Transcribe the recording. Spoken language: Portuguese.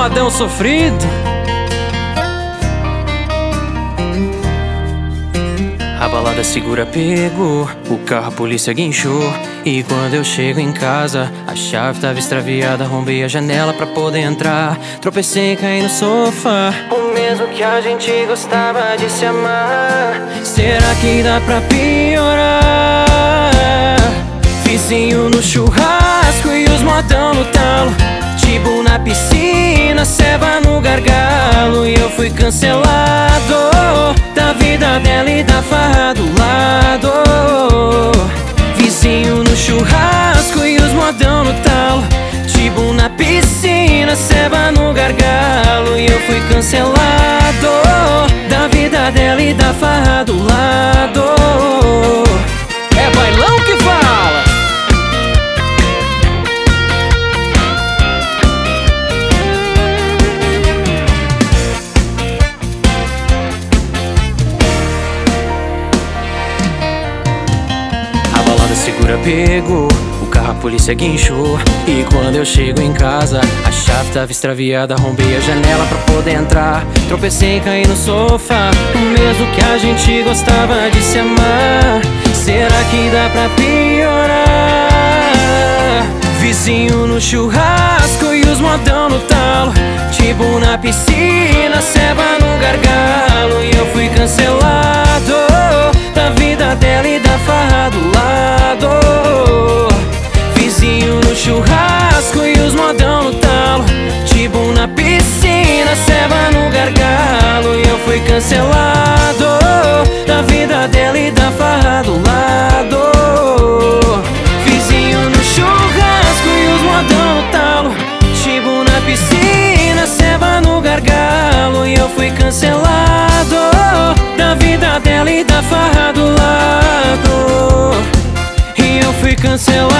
modão sofrido. A balada segura pegou, o carro a polícia guinchou. E quando eu chego em casa, a chave tava extraviada. Arrombei a janela pra poder entrar. Tropecei e caí no sofá, o mesmo que a gente gostava de se amar. Será que dá pra piorar? Vizinho no churrasco e os modão no talo. Tipo na piscina, ceva no gargalo. E eu fui cancelado da vida dela e da farra do lado. Vizinho no churrasco e os modão no talo. Tipo na piscina, ceva no gargalo. E eu fui cancelado da vida dela e da farra do lado. É bailão que fala. Segura pegou, o carro a polícia guinchou. E quando eu chego em casa, a chave tava extraviada. Arrombei a janela pra poder entrar. Tropecei e caí no sofá, o mesmo que a gente gostava de se amar. Será que dá pra piorar? Vizinho no churrasco e os modão no talo. Tipo na piscina, ceva no gargalo. E eu fui cancelado da vida dela e da farra do lado. Vizinho no churrasco e os modão no talo. Tipo na piscina, ceva no gargalo. E eu fui cancelado da vida dela e da farra do lado. Vizinho no churrasco e os modão no talo. Tipo na piscina, ceva no gargalo. E eu fui cancelado da vida dela e da farra do lado. E eu fui cancelado.